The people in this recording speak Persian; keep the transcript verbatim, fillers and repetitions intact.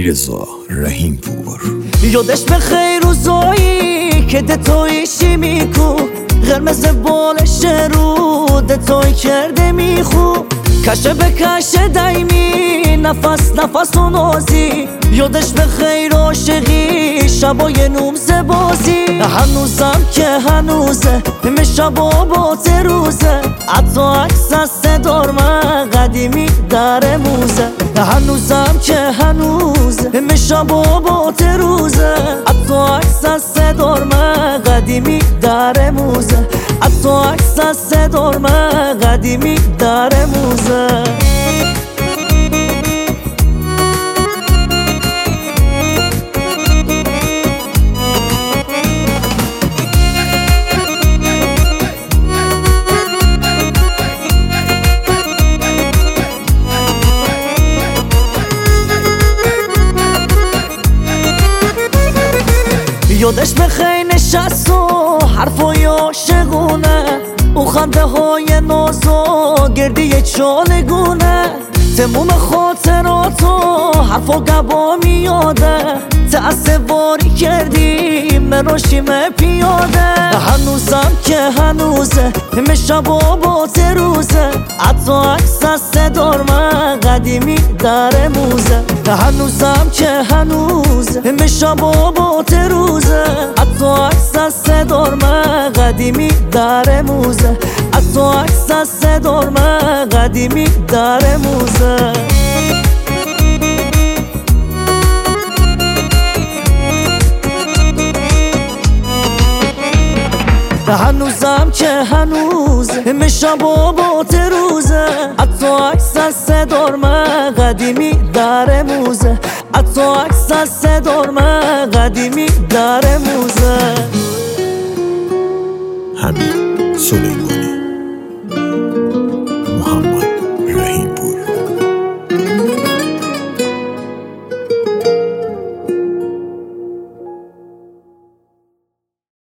علیرضا رحیم پور. یادش به خیر روزایی که دتویشی میکو قرمز بالش رو دتوی کرده میخو کشه به کشه دایمی نفس نفس و نازی یادش به خیر عاشقی شبای نومزه بازی هنوزم که هنوزه همه شبا با روزه حتی عکس از صدار من قدیمی در موزه هنوزم که هنوزه همه شبا با روزه حتی عکس از صدار من قدیمی در موزه حتی عکس از صدار من قدیمی در موزه. یادش به خیلی نشست و حرفای عاشقونه او خنده های ناز و گردی چالگونه تموم خاطرات و حرف و گبا میاده تأثیواری کردی مراشیم پیاده هنوزم که هنوزه همه شبا با روزه حتی عکس از صدار من قدیمی در موزه هنوزم که هنوزه همه شبا با روزه حتی عکس از صدار من قدیمی در موزه حتی عکس از صدار من قدیمی در موزه. هنوزم که هنوز همه شبا با روزه حتی عکس از صدار من قدیمی در موزه حتی عکس از صدار من قدیمی در موزه. حمید سلیمانی.